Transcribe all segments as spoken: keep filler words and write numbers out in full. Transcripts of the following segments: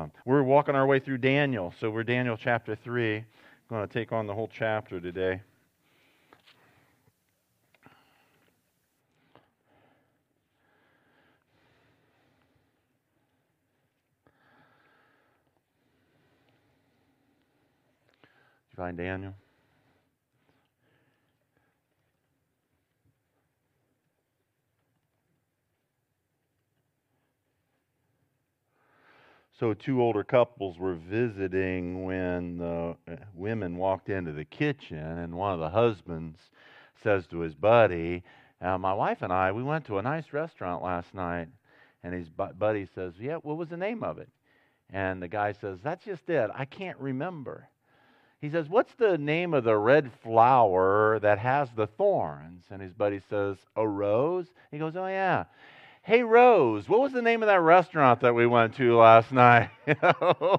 Um, we're walking our way through Daniel, so we're Daniel chapter three. I'm going to take on the whole chapter today. Did you find Daniel? So two older couples were visiting when the women walked into the kitchen, and one of the husbands says to his buddy, uh, my wife and I, we went to a nice restaurant last night. And his bu- buddy says, yeah, what was the name of it? And the guy says, that's just it. I can't remember. He says, what's the name of the red flower that has the thorns? And his buddy says, a rose? He goes, oh, yeah. Hey, Rose, what was the name of that restaurant that we went to last night? You know?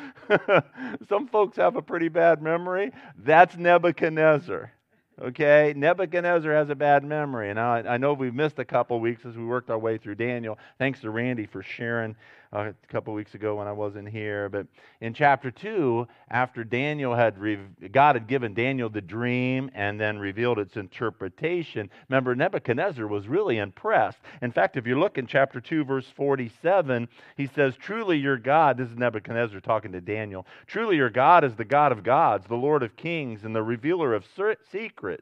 Some folks have a pretty bad memory. That's Nebuchadnezzar. Okay? Nebuchadnezzar has a bad memory. And I, I know we've missed a couple weeks as we worked our way through Daniel. Thanks to Randy for sharing uh, a couple weeks ago when I wasn't here. But in chapter two, after Daniel had, re- God had given Daniel the dream and then revealed its interpretation, remember, Nebuchadnezzar was really impressed. In fact, if you look in chapter two, verse forty-seven, he says, truly your God, this is Nebuchadnezzar talking to Daniel, truly your God is the God of gods, the Lord of kings, and the revealer of secrets.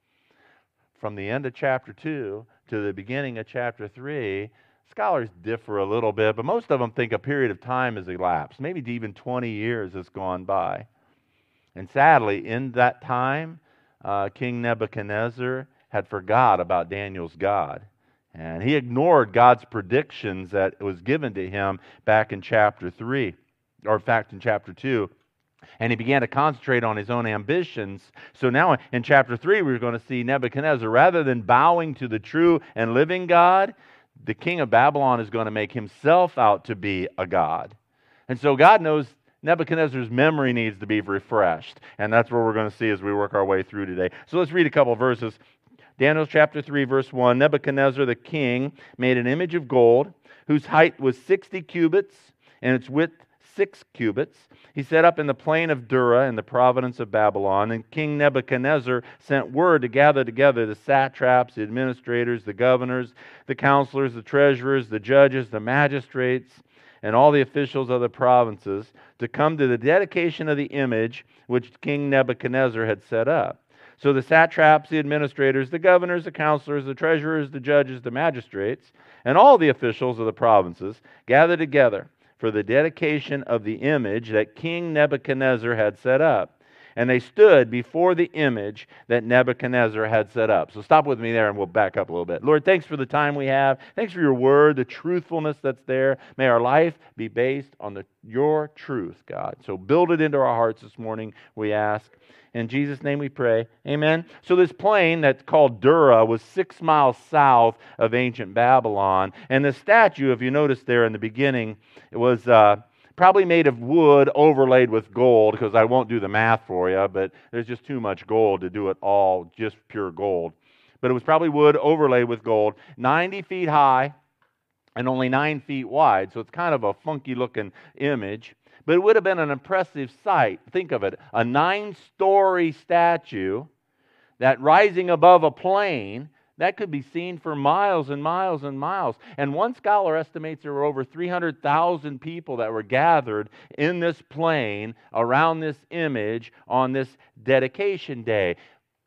From the end of chapter two to the beginning of chapter three, scholars differ a little bit, but most of them think a period of time has elapsed. Maybe even twenty years has gone by. And sadly, in that time, uh, King Nebuchadnezzar had forgot about Daniel's God. And he ignored God's predictions that was given to him back in chapter three, or in fact in chapter two. And he began to concentrate on his own ambitions. So now in chapter three, we're going to see Nebuchadnezzar, rather than bowing to the true and living God, the king of Babylon is going to make himself out to be a god. And so God knows Nebuchadnezzar's memory needs to be refreshed. And that's what we're going to see as we work our way through today. So let's read a couple of verses. Daniel chapter three, verse one. Nebuchadnezzar the king made an image of gold, whose height was sixty cubits, and its width six cubits. He set up in the plain of Dura in the province of Babylon, and King Nebuchadnezzar sent word to gather together the satraps, the administrators, the governors, the counselors, the treasurers, the judges, the magistrates, and all the officials of the provinces to come to the dedication of the image which King Nebuchadnezzar had set up. So the satraps, the administrators, the governors, the counselors, the treasurers, the judges, the magistrates, and all the officials of the provinces gathered together for the dedication of the image that King Nebuchadnezzar had set up. And they stood before the image that Nebuchadnezzar had set up. So stop with me there and we'll back up a little bit. Lord, thanks for the time we have. Thanks for your word, the truthfulness that's there. May our life be based on the, your truth, God. So build it into our hearts this morning, we ask. In Jesus' name we pray. Amen. So this plain that's called Dura was six miles south of ancient Babylon. And the statue, if you notice there in the beginning, it was uh, probably made of wood overlaid with gold, because I won't do the math for you, but there's just too much gold to do it all just pure gold. But it was probably wood overlaid with gold, ninety feet high and only nine feet wide. So it's kind of a funky looking image. But it would have been an impressive sight. Think of it, a nine-story statue that rising above a plain, that could be seen for miles and miles and miles. And one scholar estimates there were over three hundred thousand people that were gathered in this plain around this image on this dedication day.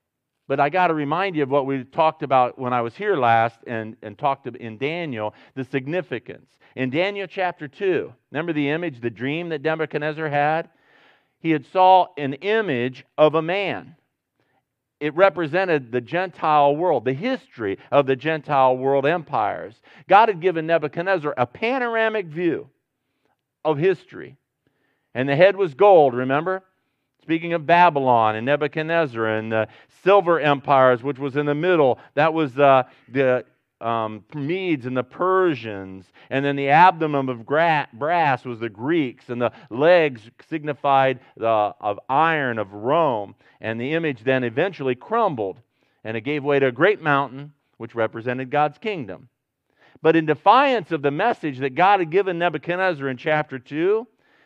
But I got to remind you of what we talked about when I was here last and, and talked in Daniel, the significance. In Daniel chapter two, remember the image, the dream that Nebuchadnezzar had? He had saw an image of a man. It represented the Gentile world, the history of the Gentile world empires. God had given Nebuchadnezzar a panoramic view of history. And the head was gold, remember? Speaking of Babylon and Nebuchadnezzar and the silver empires, which was in the middle, that was uh, the um, Medes and the Persians. And then the abdomen of gra- brass was the Greeks, and the legs signified the of iron of Rome. And the image then eventually crumbled, and it gave way to a great mountain, which represented God's kingdom. But in defiance of the message that God had given Nebuchadnezzar in chapter two,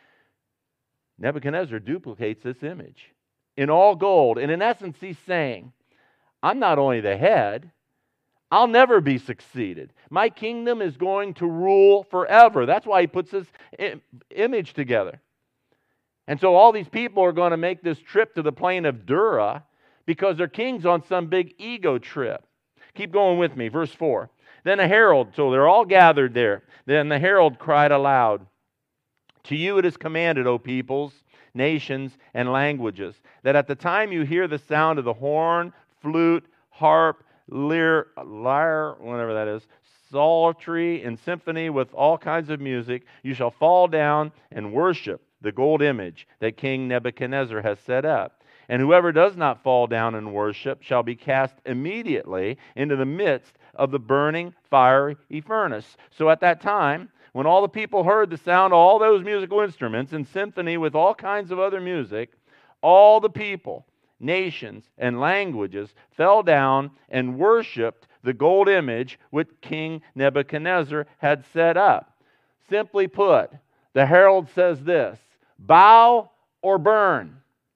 Nebuchadnezzar duplicates this image in all gold. And in essence, he's saying, I'm not only the head, I'll never be succeeded. My kingdom is going to rule forever. That's why he puts this image together. And so all these people are going to make this trip to the plain of Dura because their king's on some big ego trip. Keep going with me, verse four. Then a herald, so they're all gathered there. Then the herald cried aloud, to you it is commanded, O peoples, nations, and languages, that at the time you hear the sound of the horn, flute, harp, lyre, lyre, whatever that is, psaltery, and symphony with all kinds of music, you shall fall down and worship the gold image that King Nebuchadnezzar has set up. And whoever does not fall down and worship shall be cast immediately into the midst of the burning fiery furnace. So at that time, when all the people heard the sound of all those musical instruments and symphony with all kinds of other music, all the people, nations, and languages fell down and worshiped the gold image which King Nebuchadnezzar had set up. Simply put, the herald says this, bow or burn.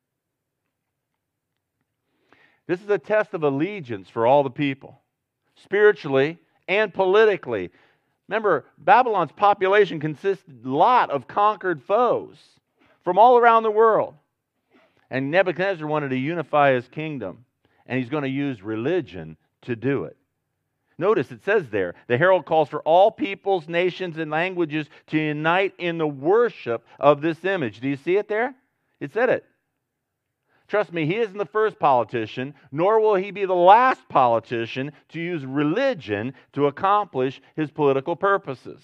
This is a test of allegiance for all the people, spiritually and politically. Remember, Babylon's population consisted a lot of conquered foes from all around the world. And Nebuchadnezzar wanted to unify his kingdom, and he's going to use religion to do it. Notice it says there, the herald calls for all peoples, nations, and languages to unite in the worship of this image. Do you see it there? It said it. Trust me, he isn't the first politician, nor will he be the last politician to use religion to accomplish his political purposes.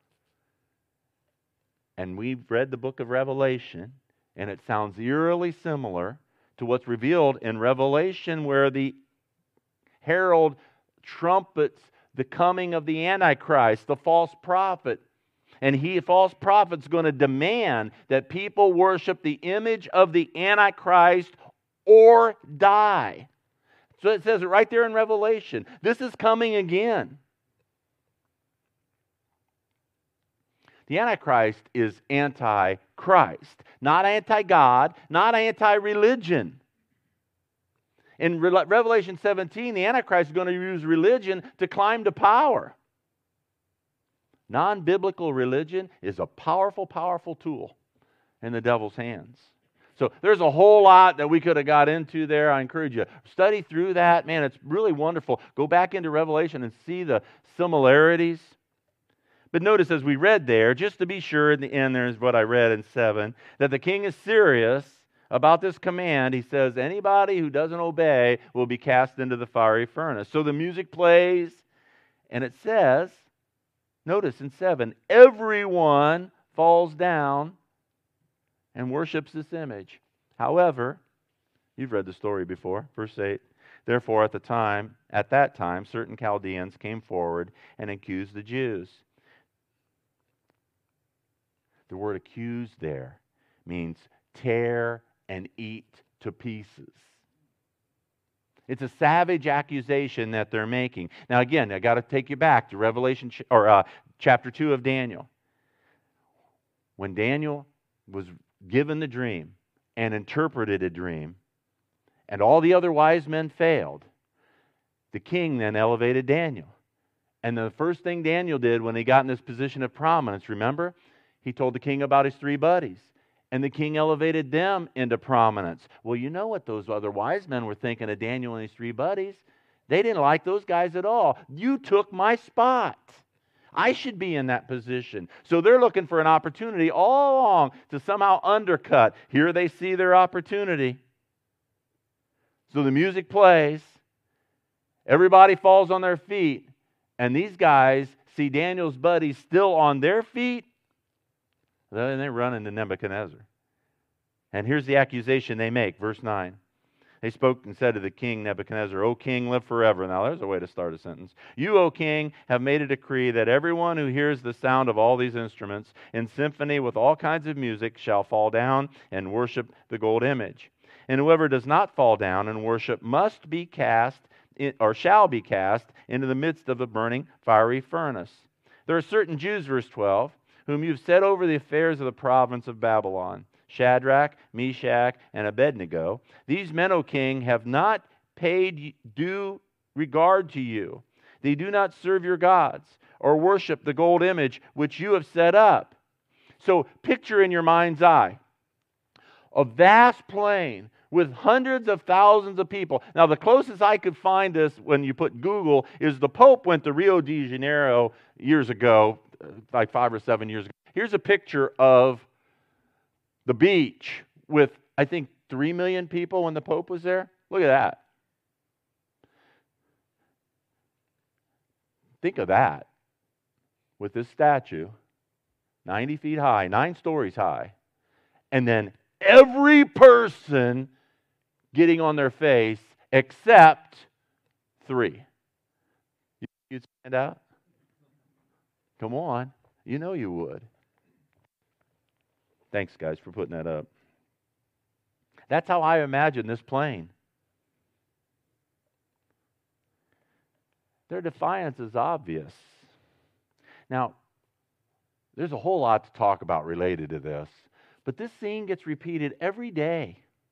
And we've read the book of Revelation, and it sounds eerily similar to what's revealed in Revelation, where the herald trumpets the coming of the Antichrist, the false prophet. And he, false prophet's going to demand that people worship the image of the Antichrist or die. So it says it right there in Revelation. This is coming again. The Antichrist is anti-Christ, not anti-God, not anti-religion. In Re- Revelation seventeen, the Antichrist is going to use religion to climb to power. Non-biblical religion is a powerful, powerful tool in the devil's hands. So there's a whole lot that we could have got into there. I encourage you, study through that. Man, it's really wonderful. Go back into Revelation and see the similarities. But notice as we read there, just to be sure, in the end there's what I read in seven, that the king is serious about this command. He says, anybody who doesn't obey will be cast into the fiery furnace. So the music plays, and it says, notice in seven, everyone falls down and worships this image. However, you've read the story before, verse eight. Therefore, at the time, at that time, certain Chaldeans came forward and accused the Jews. The word accuse there means tear and eat to pieces. It's a savage accusation that they're making. Now again, I got to take you back to Revelation or uh, chapter two of Daniel. When Daniel was given the dream and interpreted a dream, and all the other wise men failed, the king then elevated Daniel. And the first thing Daniel did when he got in this position of prominence, remember? He told the king about his three buddies. And the king elevated them into prominence. Well, you know what those other wise men were thinking of Daniel and his three buddies? They didn't like those guys at all. You took my spot. I should be in that position. So they're looking for an opportunity all along to somehow undercut. Here they see their opportunity. So the music plays. Everybody falls on their feet. And these guys see Daniel's buddies still on their feet. Then they run into Nebuchadnezzar. And here's the accusation they make, verse nine. They spoke and said to the king Nebuchadnezzar, O king, live forever. Now there's a way to start a sentence. You, O king, have made a decree that everyone who hears the sound of all these instruments in symphony with all kinds of music shall fall down and worship the gold image. And whoever does not fall down and worship must be cast, in, or shall be cast, into the midst of the burning fiery furnace. There are certain Jews, verse twelve, whom you've set over the affairs of the province of Babylon. Shadrach, Meshach, and Abednego. These men, O king, have not paid due regard to you. They do not serve your gods or worship the gold image which you have set up. So picture in your mind's eye a vast plain with hundreds of thousands of people. Now, the closest I could find this when you put Google is the Pope went to Rio de Janeiro years ago, like five or seven years ago. Here's a picture of the beach with, I think, three million people when the Pope was there. Look at that. Think of that. With this statue, ninety feet high, nine stories high, and then every person getting on their face except three. You'd stand out? Come on. You know you would. Thanks, guys, for putting that up. That's how I imagine this plane. Their defiance is obvious. Now, there's a whole lot to talk about related to this, but this scene gets repeated every day.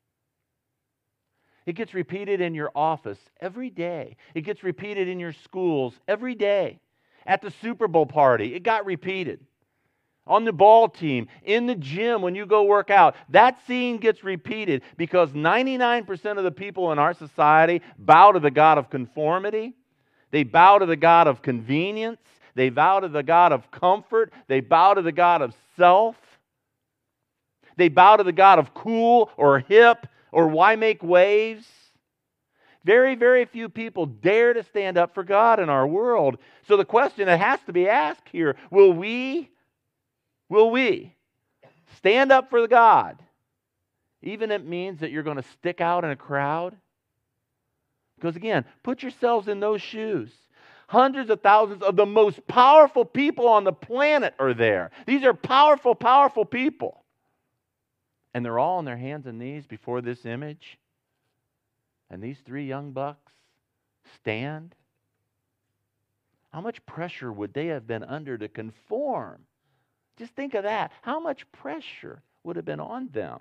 It gets repeated in your office every day. It gets repeated in your schools every day. At the Super Bowl party, it got repeated. On the ball team, in the gym when you go work out, that scene gets repeated because ninety-nine percent of the people in our society bow to the God of conformity. They bow to the God of convenience. They bow to the God of comfort. They bow to the God of self. They bow to the God of cool or hip or why make waves. Very, very few people dare to stand up for God in our world. So the question that has to be asked here, will we, will we stand up for God, even if it means that you're going to stick out in a crowd? Because again, put yourselves in those shoes. Hundreds of thousands of the most powerful people on the planet are there. These are powerful, powerful people. And they're all on their hands and knees before this image. And these three young bucks stand. How much pressure would they have been under to conform? Just think of that. How much pressure would have been on them?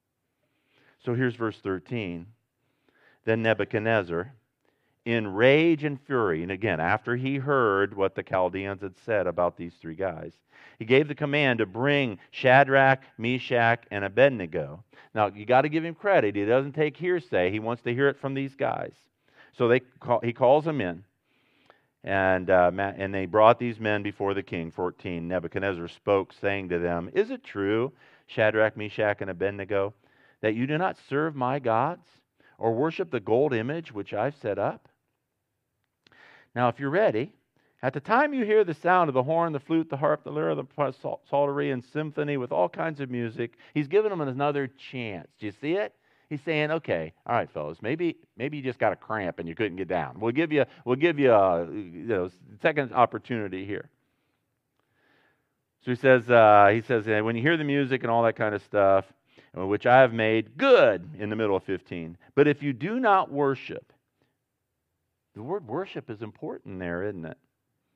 So here's verse thirteen. Then Nebuchadnezzar, in rage and fury, and again, after he heard what the Chaldeans had said about these three guys, he gave the command to bring Shadrach, Meshach, and Abednego. Now, you got to give him credit. He doesn't take hearsay. He wants to hear it from these guys. So they call, he calls them in, and, uh, and they brought these men before the king. fourteen, Nebuchadnezzar spoke, saying to them, "Is it true, Shadrach, Meshach, and Abednego, that you do not serve my gods or worship the gold image which I've set up?" Now, if you're ready, at the time you hear the sound of the horn, the flute, the harp, the lyre, the psaltery, and symphony with all kinds of music, he's giving them another chance. Do you see it? He's saying, "Okay, all right, fellas, maybe maybe you just got a cramp and you couldn't get down. We'll give you we'll give you a you know, second opportunity here." So he says uh, he says when you hear the music and all that kind of stuff, which I have made good in the middle of fifteen. But if you do not worship, the word worship is important there, isn't it?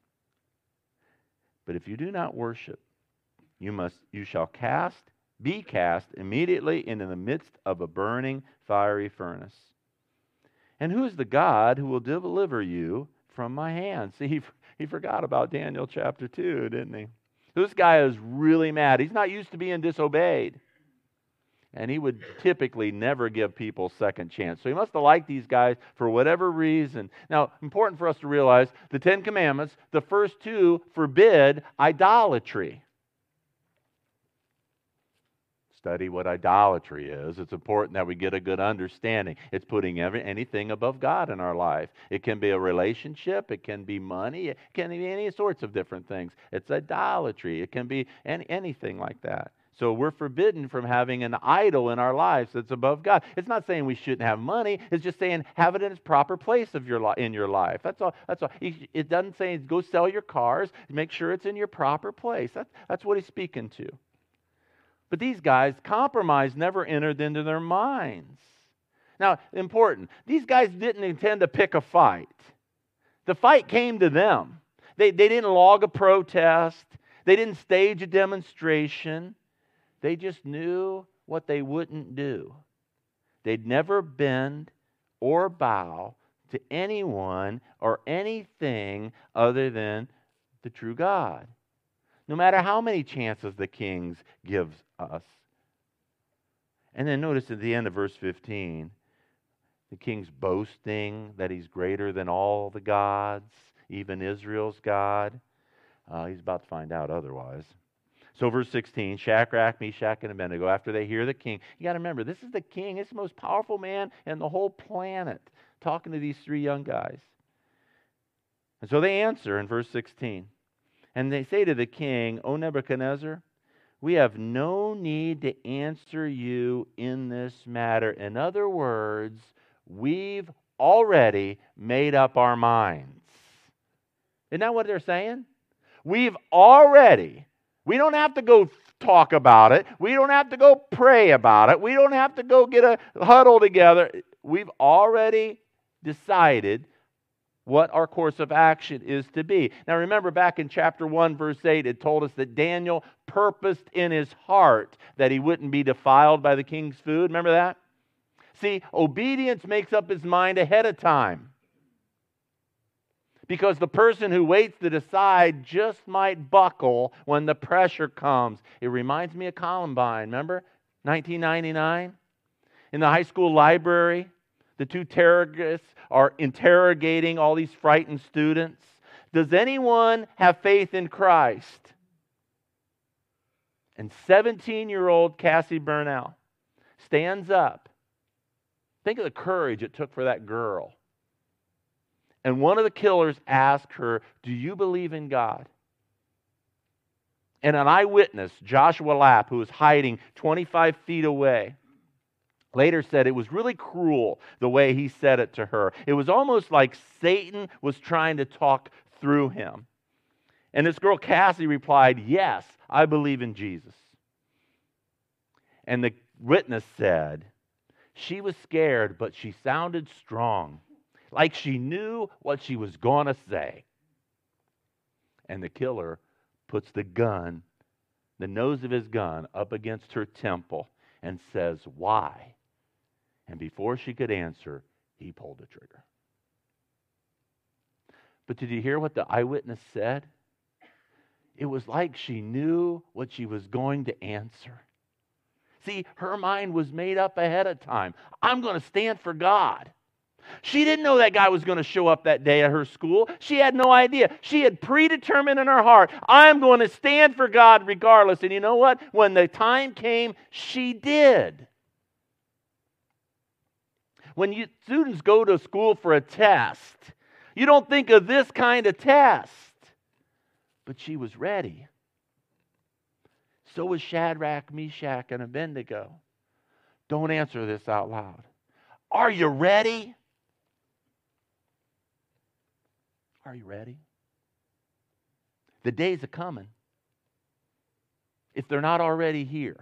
But if you do not worship, you must you shall cast, be cast immediately into the midst of a burning fiery furnace. And who is the God who will deliver you from my hand? See, he, he forgot about Daniel chapter two, didn't he? This guy is really mad. He's not used to being disobeyed. And he would typically never give people second chance. So he must have liked these guys for whatever reason. Now, important for us to realize, the Ten Commandments, the first two forbid idolatry. Study what idolatry is. It's important that we get a good understanding. It's putting every, anything above God in our life. It can be a relationship. It can be money. It can be any sorts of different things. It's idolatry. It can be any, anything like that. So we're forbidden from having an idol in our lives that's above God. It's not saying we shouldn't have money. It's just saying have it in its proper place of your li- in your life. That's all. That's all. It doesn't say go sell your cars. Make sure it's in your proper place. That's, that's what he's speaking to. But these guys, compromise never entered into their minds. Now, important. These guys didn't intend to pick a fight. The fight came to them. They, they didn't log a protest. They didn't stage a demonstration. They just knew what they wouldn't do. They'd never bend or bow to anyone or anything other than the true God. No matter how many chances the king gives us. And then notice at the end of verse fifteen, the king's boasting that he's greater than all the gods, even Israel's God. Uh, he's about to find out otherwise. So verse sixteen, Shadrach, Meshach, and Abednego, after they hear the king, you got to remember, this is the king, it's the most powerful man in the whole planet, talking to these three young guys. And so they answer in verse sixteen. And they say to the king, O Nebuchadnezzar, we have no need to answer you in this matter. In other words, we've already made up our minds. Isn't that what they're saying? We've already, we don't have to go talk about it. We don't have to go pray about it. We don't have to go get a huddle together. We've already decided what our course of action is to be. Now remember, back in chapter one, verse eight, it told us that Daniel purposed in his heart that he wouldn't be defiled by the king's food. Remember that? See, obedience makes up his mind ahead of time. Because the person who waits to decide just might buckle when the pressure comes. It reminds me of Columbine, remember? nineteen ninety-nine? In the high school library, the two terrorists are interrogating all these frightened students. Does anyone have faith in Christ? And seventeen-year-old Cassie Burnell stands up. Think of the courage it took for that girl. And one of the killers asked her, do you believe in God? And an eyewitness, Joshua Lapp, who was hiding twenty-five feet away, later said it was really cruel the way he said it to her. It was almost like Satan was trying to talk through him. And this girl Cassie replied, yes, I believe in Jesus. And the witness said, she was scared, but she sounded strong, like she knew what she was going to say. And the killer puts the gun, the nose of his gun, up against her temple and says, why? And before she could answer, he pulled the trigger. But did you hear what the eyewitness said? It was like she knew what she was going to answer. See, her mind was made up ahead of time. I'm going to stand for God. She didn't know that guy was going to show up that day at her school. She had no idea. She had predetermined in her heart, I'm going to stand for God regardless. And you know what? When the time came, she did. When you students go to school for a test, you don't think of this kind of test. But she was ready. So was Shadrach, Meshach, and Abednego. Don't answer this out loud. Are you ready? Are you ready? The days are coming. If they're not already here.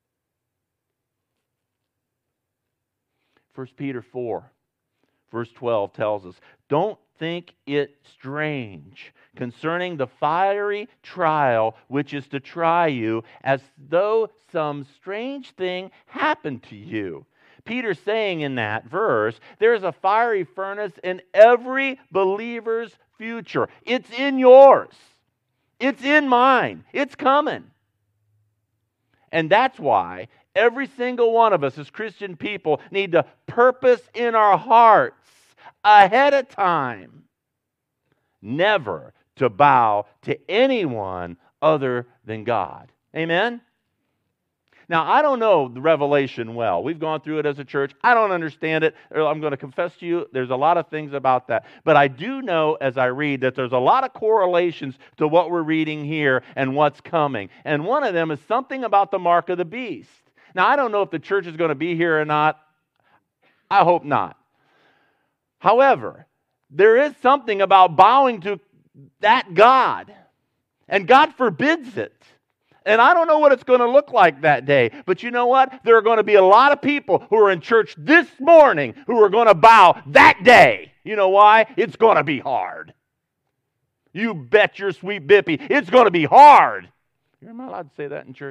First Peter four, verse twelve tells us, don't think it strange concerning the fiery trial which is to try you, as though some strange thing happened to you. Peter's saying in that verse, there's a fiery furnace in every believer's future. It's in yours. It's in mine. It's coming. And that's why every single one of us as Christian people need to purpose in our hearts ahead of time never to bow to anyone other than God. Amen? Now, I don't know the Revelation well. We've gone through it as a church. I don't understand it. I'm going to confess to you, there's a lot of things about that. But I do know as I read that there's a lot of correlations to what we're reading here and what's coming. And one of them is something about the mark of the beast. Now, I don't know if the church is going to be here or not. I hope not. However, there is something about bowing to that God. And God forbids it. And I don't know what it's going to look like that day. But you know what? There are going to be a lot of people who are in church this morning who are going to bow that day. You know why? It's going to be hard. You bet your sweet bippy, it's going to be hard. You're not allowed to say that in church.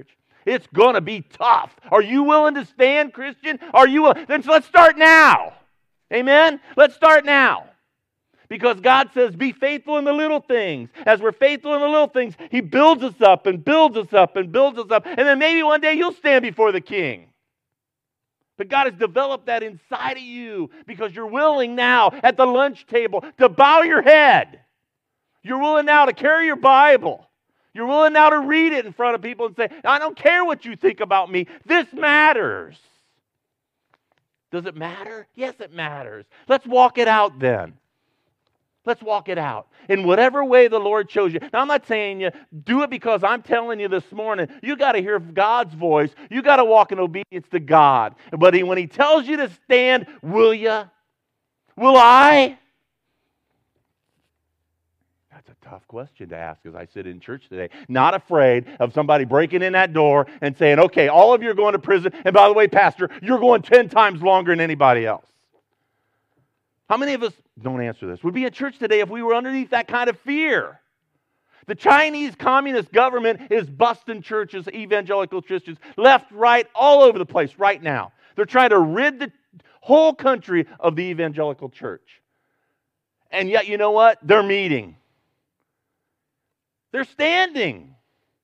It's going to be tough. Are you willing to stand, Christian? Are you willing? Then let's start now. Amen? Let's start now. Because God says, be faithful in the little things. As we're faithful in the little things, He builds us up and builds us up and builds us up. And then maybe one day you'll stand before the King. But God has developed that inside of you because you're willing now at the lunch table to bow your head. You're willing now to carry your Bible. You're willing now to read it in front of people and say, I don't care what you think about me. This matters. Does it matter? Yes, it matters. Let's walk it out then. Let's walk it out in whatever way the Lord shows you. Now, I'm not saying you do it because I'm telling you this morning. You got to hear God's voice. You got to walk in obedience to God. But he, when He tells you to stand, will you? Will I? That's a tough question to ask as I sit in church today. Not afraid of somebody breaking in that door and saying, okay, all of you are going to prison. And by the way, Pastor, you're going ten times longer than anybody else. How many of us, don't answer this, would be in church today if we were underneath that kind of fear? The Chinese Communist government is busting churches, evangelical Christians, left, right, all over the place right now. They're trying to rid the whole country of the evangelical church. And yet, you know what? They're meeting. They're standing.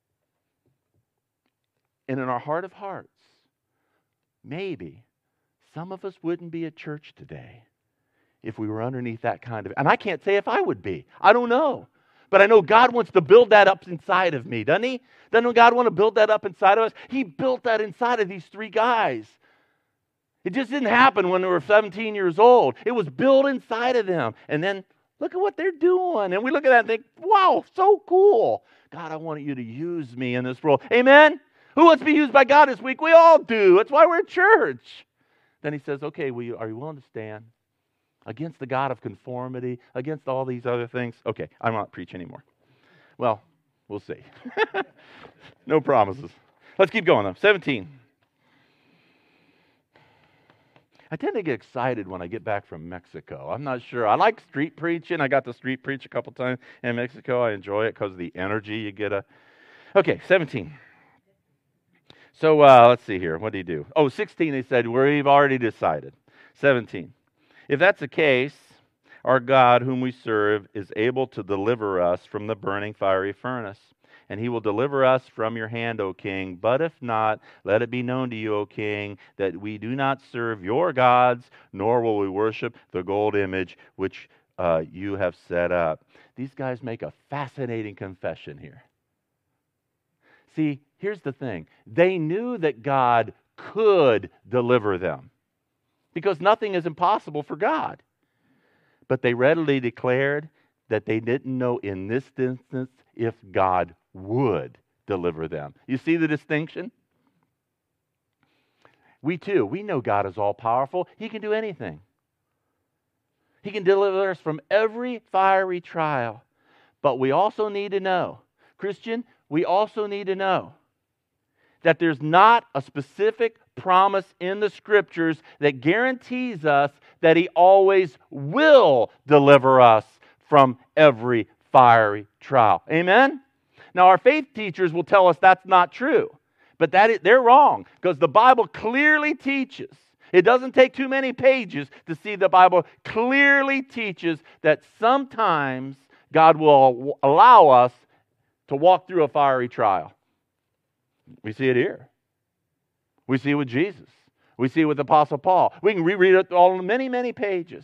And in our heart of hearts, maybe some of us wouldn't be at church today if we were underneath that kind of... And I can't say if I would be. I don't know. But I know God wants to build that up inside of me, doesn't He? Doesn't God want to build that up inside of us? He built that inside of these three guys. It just didn't happen when they were seventeen years old. It was built inside of them. And then look at what they're doing. And we look at that and think, wow, so cool. God, I want you to use me in this world. Amen? Who wants to be used by God this week? We all do. That's why we're at church. Then He says, okay, will you, are you willing to stand against the God of conformity, against all these other things? Okay, I'm not preaching anymore. Well, we'll see. No promises. Let's keep going though. seventeen. I tend to get excited when I get back from Mexico. I'm not sure. I like street preaching. I got to street preach a couple times in Mexico. I enjoy it because of the energy you get. A... Okay, seventeen. So uh, let's see here. What do you do? Oh, sixteen, they said, we've already decided. seventeen. If that's the case, our God, whom we serve, is able to deliver us from the burning fiery furnace. And He will deliver us from your hand, O king. But if not, let it be known to you, O king, that we do not serve your gods, nor will we worship the gold image which uh, you have set up. These guys make a fascinating confession here. See, here's the thing. They knew that God could deliver them, because nothing is impossible for God. But they readily declared that they didn't know in this instance if God would deliver them. You see the distinction? We too, we know God is all powerful. He can do anything. He can deliver us from every fiery trial. But we also need to know, Christian, we also need to know that there's not a specific promise in the Scriptures that guarantees us that He always will deliver us from every fiery trial. Amen? Now, our faith teachers will tell us that's not true. But that is, they're wrong, because the Bible clearly teaches. It doesn't take too many pages to see the Bible clearly teaches that sometimes God will allow us to walk through a fiery trial. We see it here. We see it with Jesus. We see it with the Apostle Paul. We can reread it all in many, many pages.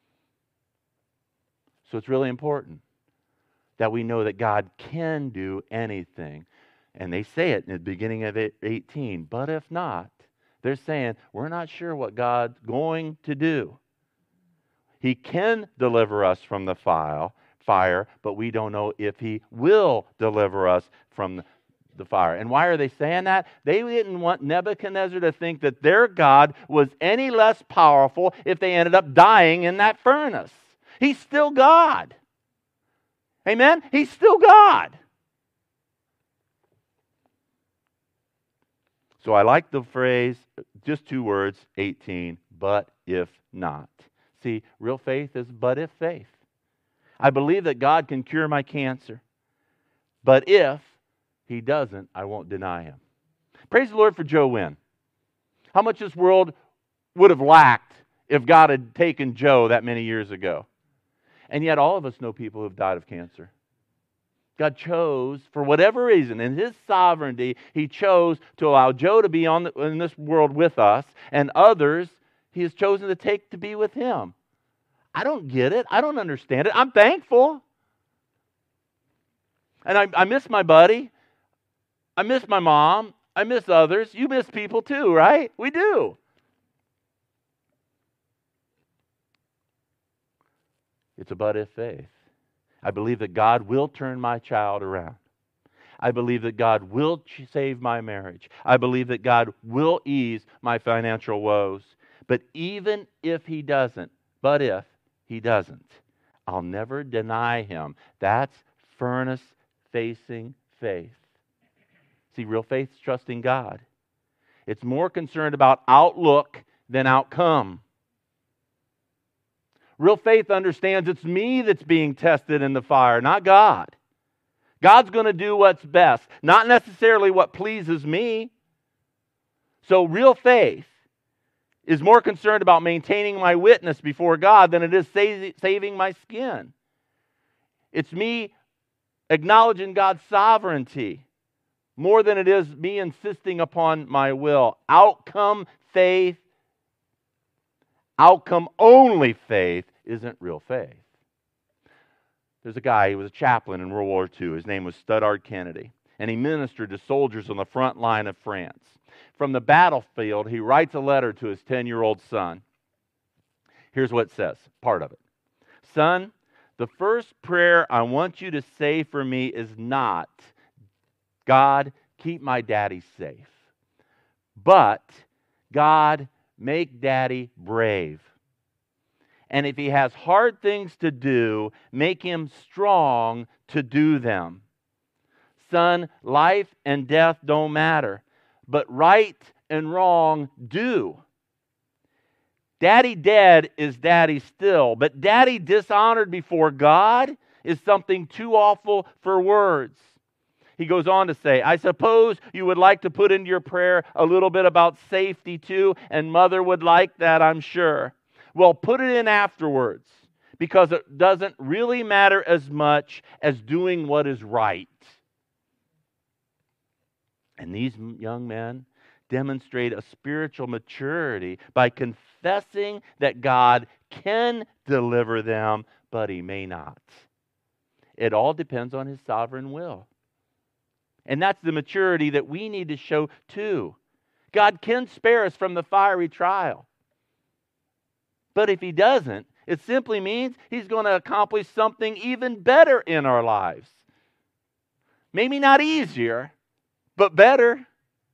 So it's really important that we know that God can do anything. And they say it in the beginning of eighteen. But if not, they're saying, we're not sure what God's going to do. He can deliver us from the fire, but we don't know if He will deliver us from the the fire. And why are they saying that? They didn't want Nebuchadnezzar to think that their God was any less powerful if they ended up dying in that furnace. He's still God. Amen? He's still God. So I like the phrase, just two words, eighteen, but if not. See, real faith is but if faith. I believe that God can cure my cancer. But if He doesn't, I won't deny Him. Praise the Lord for Joe Wynn. How much this world would have lacked if God had taken Joe that many years ago. And yet all of us know people who have died of cancer. God chose, for whatever reason, in His sovereignty, He chose to allow Joe to be on the, in this world with us, and others He has chosen to take to be with Him. I don't get it. I don't understand it. I'm thankful. And I, I miss my buddy. I miss my mom. I miss others. You miss people too, right? We do. It's a but if faith. I believe that God will turn my child around. I believe that God will save my marriage. I believe that God will ease my financial woes. But even if He doesn't, but if He doesn't, I'll never deny Him. That's furnace-facing faith. See, real faith is trusting God. It's more concerned about outlook than outcome. Real faith understands it's me that's being tested in the fire, not God. God's going to do what's best, not necessarily what pleases me. So real faith is more concerned about maintaining my witness before God than it is saving my skin. It's me acknowledging God's sovereignty more than it is me insisting upon my will. Outcome faith, outcome only faith isn't real faith. There's a guy, he was a chaplain in World War Two. His name was Studdard Kennedy. And he ministered to soldiers on the front line of France. From the battlefield, he writes a letter to his ten-year-old son. Here's what it says, part of it. Son, the first prayer I want you to say for me is not, God, keep my daddy safe. But, God, make daddy brave. And if he has hard things to do, make him strong to do them. Son, life and death don't matter, but right and wrong do. Daddy dead is daddy still, but daddy dishonored before God is something too awful for words. He goes on to say, I suppose you would like to put into your prayer a little bit about safety too, and Mother would like that, I'm sure. Well, put it in afterwards, because it doesn't really matter as much as doing what is right. And these young men demonstrate a spiritual maturity by confessing that God can deliver them, but He may not. It all depends on His sovereign will. And that's the maturity that we need to show too. God can spare us from the fiery trial. But if He doesn't, it simply means He's going to accomplish something even better in our lives. Maybe not easier, but better.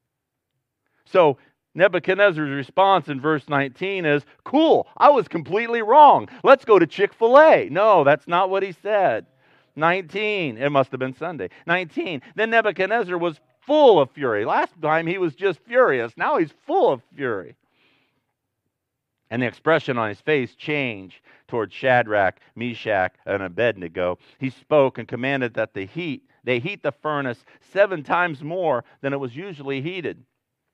So Nebuchadnezzar's response in verse nineteen is, cool, I was completely wrong. Let's go to Chick-fil-A. No, that's not what he said. nineteen, it must have been Sunday. nineteen, then Nebuchadnezzar was full of fury. Last time he was just furious. Now he's full of fury. And the expression on his face changed toward Shadrach, Meshach, and Abednego. He spoke and commanded that the heat, they heat the furnace seven times more than it was usually heated.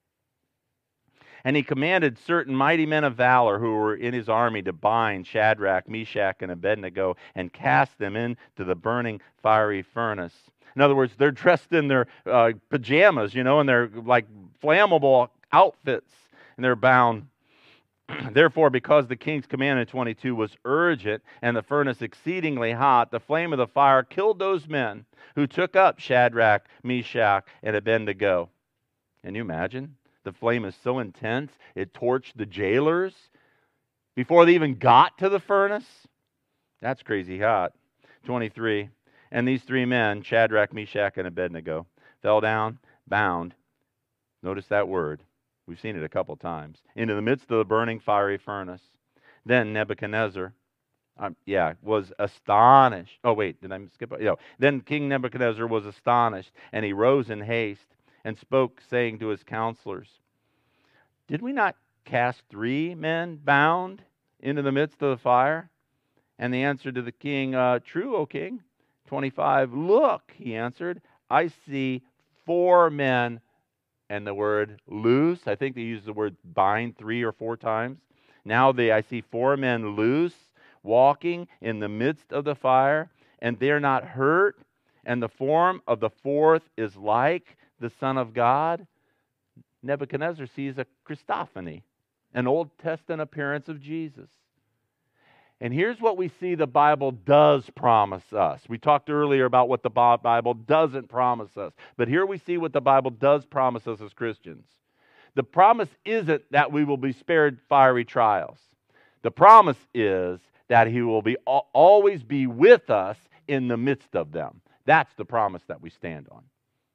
And he commanded certain mighty men of valor who were in his army to bind Shadrach, Meshach, and Abednego and cast them into the burning fiery furnace. In other words, they're dressed in their uh, pajamas, you know, and they're like flammable outfits, and they're bound. Therefore, because the king's command in twenty-two was urgent and the furnace exceedingly hot, the flame of the fire killed those men who took up Shadrach, Meshach, and Abednego. Can you imagine? The flame is so intense, it torched the jailers before they even got to the furnace. That's crazy hot. twenty-three, and these three men, Shadrach, Meshach, and Abednego, fell down, bound. Notice that word. We've seen it a couple times. Into the midst of the burning fiery furnace. Then Nebuchadnezzar, um, yeah, was astonished. Oh, wait, did I skip? No. Then King Nebuchadnezzar was astonished, and he rose in haste and spoke, saying to his counselors, did we not cast three men bound into the midst of the fire? And the answer to the king, uh, true, O king. twenty-five, look, he answered, I see four men and the word loose. I think they use the word bind three or four times. Now they, I see four men loose, walking in the midst of the fire, and they're not hurt. And the form of the fourth is like the Son of God. Nebuchadnezzar sees a Christophany, an Old Testament appearance of Jesus. And here's what we see the Bible does promise us. We talked earlier about what the Bible doesn't promise us. But here we see what the Bible does promise us as Christians. The promise isn't that we will be spared fiery trials. The promise is that He will be always be with us in the midst of them. That's the promise that we stand on.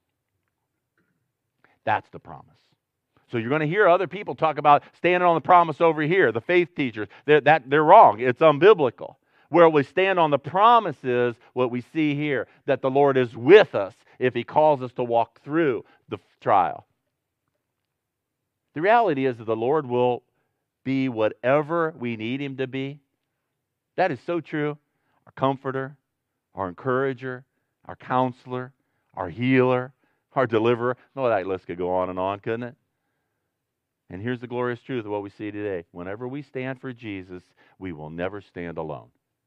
That's the promise. So you're going to hear other people talk about standing on the promise over here, the faith teachers. They're, that, they're wrong. It's unbiblical. Where we stand on the promise is what we see here, that the Lord is with us if He calls us to walk through the trial. The reality is that the Lord will be whatever we need Him to be. That is so true. Our comforter, our encourager, our counselor, our healer, our deliverer. No, that list could go on and on, couldn't it? And here's the glorious truth of what we see today. Whenever we stand for Jesus, we will never stand alone.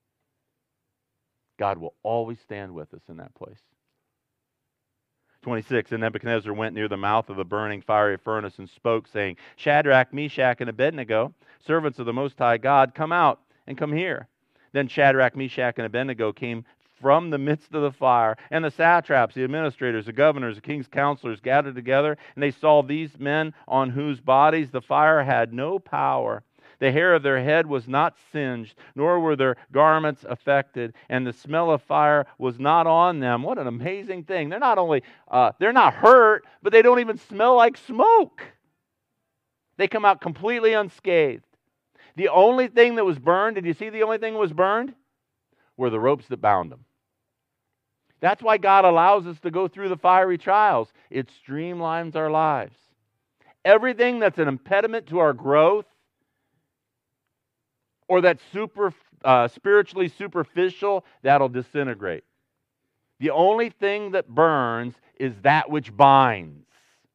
God will always stand with us in that place. twenty-six, and Nebuchadnezzar went near the mouth of the burning fiery furnace and spoke, saying, Shadrach, Meshach, and Abednego, servants of the Most High God, come out and come here. Then Shadrach, Meshach, and Abednego came from the midst of the fire, and the satraps, the administrators, the governors, the king's counselors gathered together, and they saw these men on whose bodies the fire had no power. The hair of their head was not singed, nor were their garments affected, and the smell of fire was not on them. What an amazing thing. They're not only, uh, they're not hurt, but they don't even smell like smoke. They come out completely unscathed. The only thing that was burned, did you see the only thing that was burned? Were the ropes that bound them. That's why God allows us to go through the fiery trials. It streamlines our lives. Everything that's an impediment to our growth, or that's super, uh, spiritually superficial, that'll disintegrate. The only thing that burns is that which binds.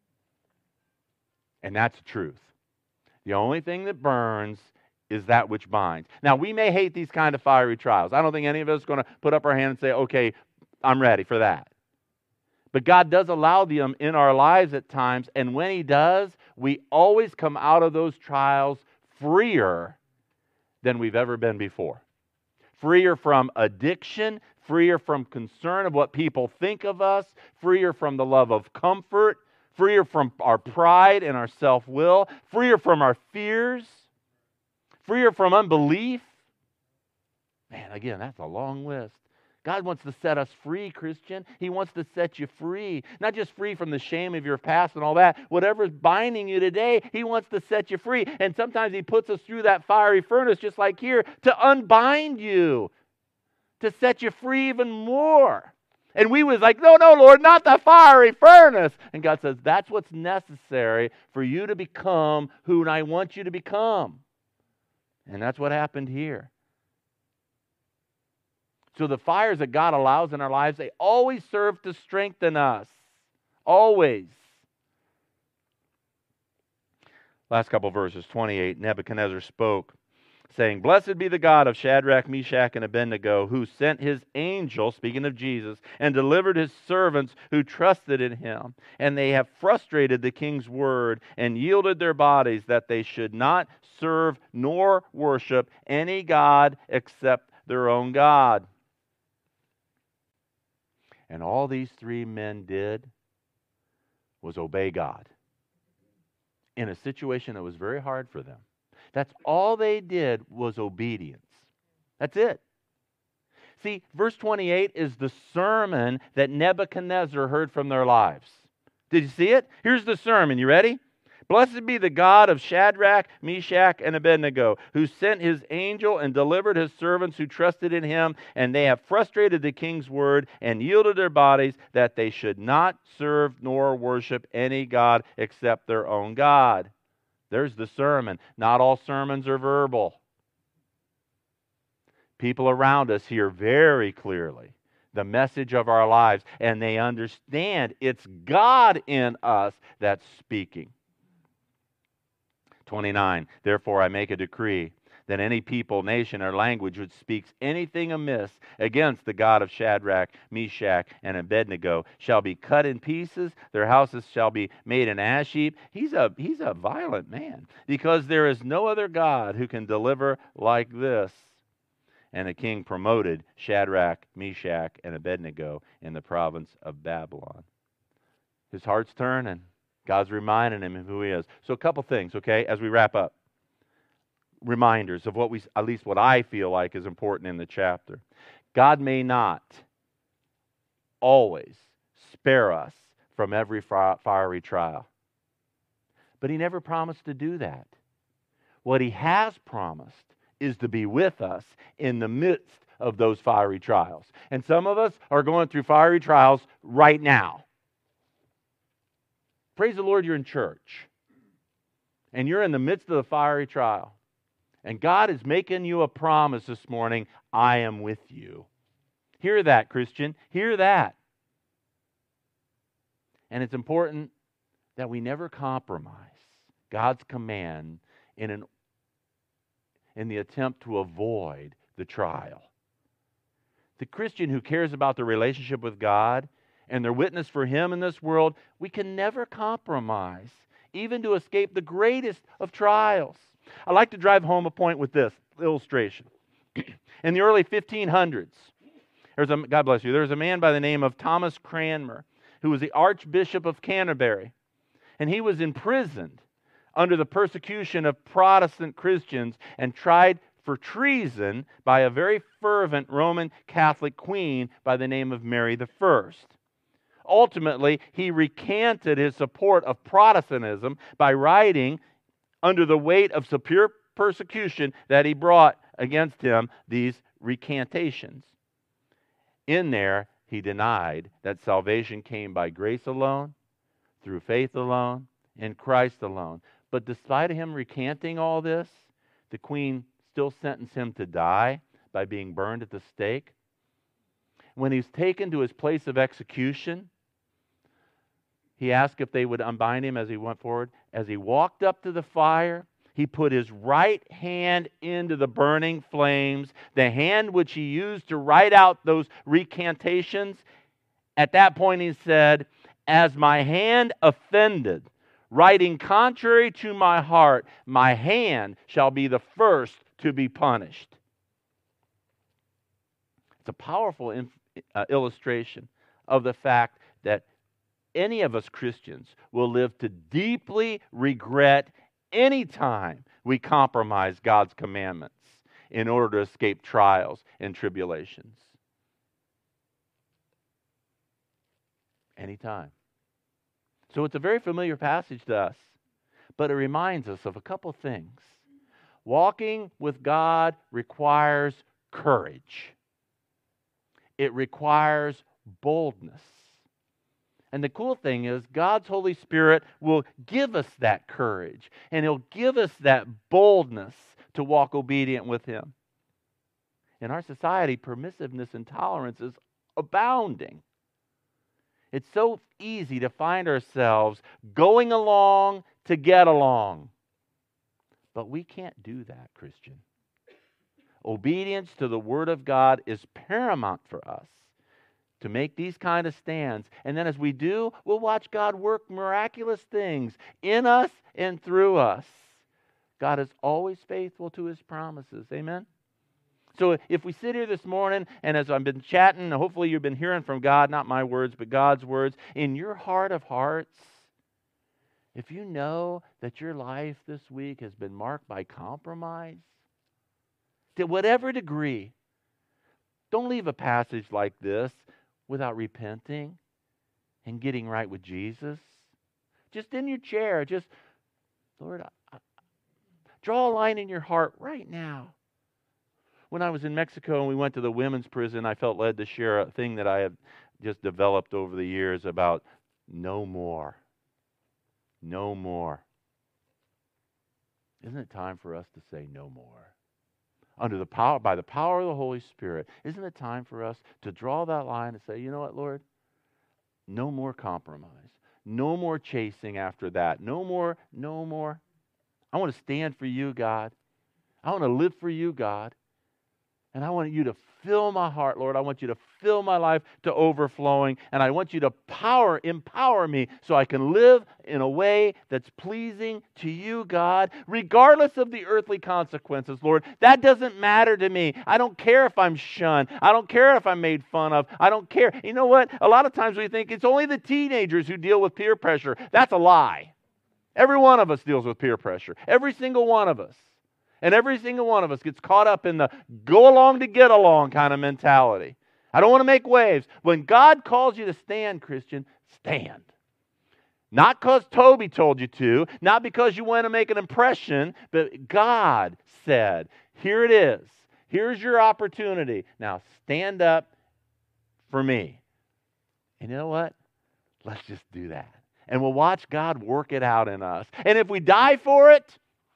And that's the truth. The only thing that burns is that which binds. Now, we may hate these kind of fiery trials. I don't think any of us is going to put up our hand and say, okay, I'm ready for that. But God does allow them in our lives at times, and when He does, we always come out of those trials freer than we've ever been before. Freer from addiction, freer from concern of what people think of us, freer from the love of comfort, freer from our pride and our self-will, freer from our fears, freer from unbelief. Man, again, that's a long list. God wants to set us free, Christian. He wants to set you free. Not just free from the shame of your past and all that. Whatever's binding you today, He wants to set you free. And sometimes He puts us through that fiery furnace, just like here, to unbind you, to set you free even more. And we was like, no, no, Lord, not the fiery furnace. And God says, that's what's necessary for you to become who I want you to become. And that's what happened here. So the fires that God allows in our lives, they always serve to strengthen us. Always. Last couple verses, twenty-eight. Nebuchadnezzar spoke, saying, Blessed be the God of Shadrach, Meshach, and Abednego, who sent His angel, speaking of Jesus, and delivered His servants who trusted in Him. And they have frustrated the king's word and yielded their bodies that they should not serve nor worship any god except their own God. And all these three men did was obey God in a situation that was very hard for them. That's all they did was obedience. That's it. See, verse twenty-eight is the sermon that Nebuchadnezzar heard from their lives. Did you see it? Here's the sermon. You ready? Blessed be the God of Shadrach, Meshach, and Abednego, who sent His angel and delivered His servants who trusted in Him, and they have frustrated the king's word and yielded their bodies that they should not serve nor worship any god except their own God. There's the sermon. Not all sermons are verbal. People around us hear very clearly the message of our lives, and they understand it's God in us that's speaking. twenty-nine, therefore I make a decree that any people, nation, or language which speaks anything amiss against the God of Shadrach, Meshach, and Abednego shall be cut in pieces. Their houses shall be made an ash heap. He's a, he's a violent man, because there is no other God who can deliver like this. And the king promoted Shadrach, Meshach, and Abednego in the province of Babylon. His heart's turning. God's reminding him of who he is. So a couple things, okay, as we wrap up. Reminders of what we, at least what I feel like is important in the chapter. God may not always spare us from every fiery trial, but He never promised to do that. What He has promised is to be with us in the midst of those fiery trials. And some of us are going through fiery trials right now. Praise the Lord, you're in church, and you're in the midst of the fiery trial. And God is making you a promise this morning, I am with you. Hear that, Christian. Hear that. And it's important that we never compromise God's command in, an, in the attempt to avoid the trial. The Christian who cares about the relationship with God and their witness for Him in this world, we can never compromise, even to escape the greatest of trials. I like to drive home a point with this illustration. In the early fifteen hundreds, there's a, God bless you, there was a man by the name of Thomas Cranmer, who was the Archbishop of Canterbury. And he was imprisoned under the persecution of Protestant Christians and tried for treason by a very fervent Roman Catholic queen by the name of Mary the First. Ultimately, he recanted his support of Protestantism by writing, under the weight of severe persecution that he brought against him, these recantations. In there, he denied that salvation came by grace alone, through faith alone, in Christ alone. But despite him recanting all this, the queen still sentenced him to die by being burned at the stake. When he's taken to his place of execution, he asked if they would unbind him as he went forward. As he walked up to the fire, he put his right hand into the burning flames, the hand which he used to write out those recantations. At that point he said, as my hand offended, writing contrary to my heart, my hand shall be the first to be punished. It's a powerful inf- uh, illustration of the fact that any of us Christians will live to deeply regret any time we compromise God's commandments in order to escape trials and tribulations. Anytime. So it's a very familiar passage to us, but it reminds us of a couple things. Walking with God requires courage. It requires boldness. And the cool thing is, God's Holy Spirit will give us that courage, and He'll give us that boldness to walk obedient with Him. In our society, permissiveness and tolerance is abounding. It's so easy to find ourselves going along to get along. But we can't do that, Christian. Obedience to the Word of God is paramount for us to make these kind of stands. And then as we do, we'll watch God work miraculous things in us and through us. God is always faithful to His promises. Amen? So if we sit here this morning, and as I've been chatting, hopefully you've been hearing from God, not my words, but God's words, in your heart of hearts, if you know that your life this week has been marked by compromise, to whatever degree, don't leave a passage like this without repenting and getting right with Jesus. Just in your chair, just, Lord, I, I, draw a line in your heart right now. When I was in Mexico and we went to the women's prison, I felt led to share a thing that I have just developed over the years about no more. No more. Isn't it time for us to say no more? under the power, by the power of the Holy Spirit. Isn't it time for us to draw that line and say, you know what, Lord? No more compromise. No more chasing after that. No more, no more. I want to stand for you, God. I want to live for you, God. And I want you to fill my heart, Lord. I want you to fill my life to overflowing. And I want you to power, empower me so I can live in a way that's pleasing to you, God, regardless of the earthly consequences, Lord. That doesn't matter to me. I don't care if I'm shunned. I don't care if I'm made fun of. I don't care. You know what? A lot of times we think it's only the teenagers who deal with peer pressure. That's a lie. Every one of us deals with peer pressure. Every single one of us. And every single one of us gets caught up in the go along to get along kind of mentality. I don't want to make waves. When God calls you to stand, Christian, stand. Not because Toby told you to, not because you want to make an impression, but God said, here it is. Here's your opportunity. Now stand up for me. And you know what? Let's just do that. And we'll watch God work it out in us. And if we die for it,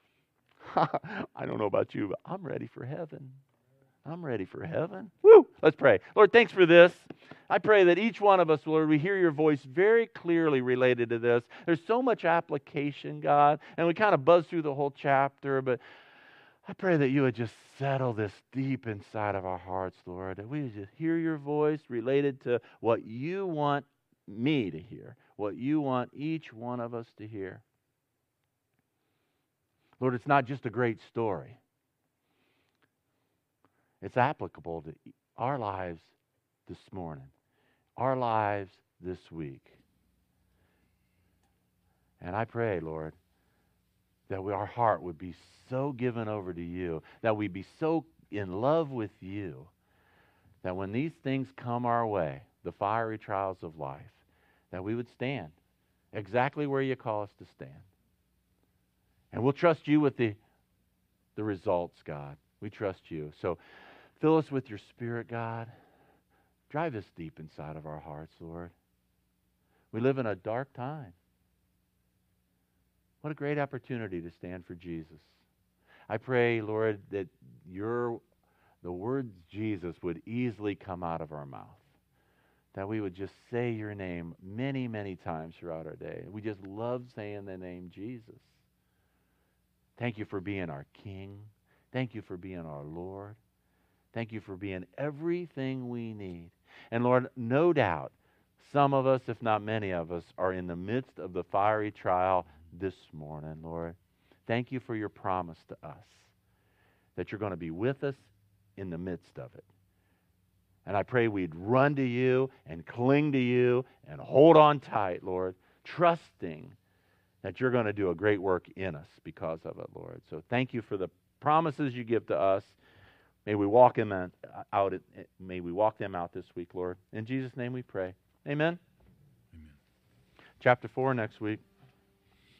I don't know about you, but I'm ready for heaven. I'm ready for heaven. Woo! Let's pray. Lord, thanks for this. I pray that each one of us, Lord, we hear your voice very clearly related to this. There's so much application, God, and we kind of buzz through the whole chapter, but I pray that you would just settle this deep inside of our hearts, Lord, that we would just hear your voice related to what you want me to hear, what you want each one of us to hear. Lord, it's not just a great story. It's applicable to our lives this morning, our lives this week. And I pray, Lord, that we, our heart would be so given over to you, that we'd be so in love with you, that when these things come our way, the fiery trials of life, that we would stand exactly where you call us to stand. And we'll trust you with the, the results, God. We trust you. So fill us with your Spirit, God. Drive this deep inside of our hearts, Lord. We live in a dark time. What a great opportunity to stand for Jesus. I pray, Lord, that your the words Jesus would easily come out of our mouth. That we would just say your name many, many times throughout our day. We just love saying the name Jesus. Thank you for being our King. Thank you for being our Lord. Thank you for being everything we need. And Lord, no doubt, some of us, if not many of us, are in the midst of the fiery trial this morning, Lord. Thank you for your promise to us that you're going to be with us in the midst of it. And I pray we'd run to you and cling to you and hold on tight, Lord, trusting that you're going to do a great work in us because of it, Lord. So thank you for the promises you give to us. May we walk them out. May we walk them out this week, Lord. In Jesus' name we pray. Amen. Amen. Chapter four next week.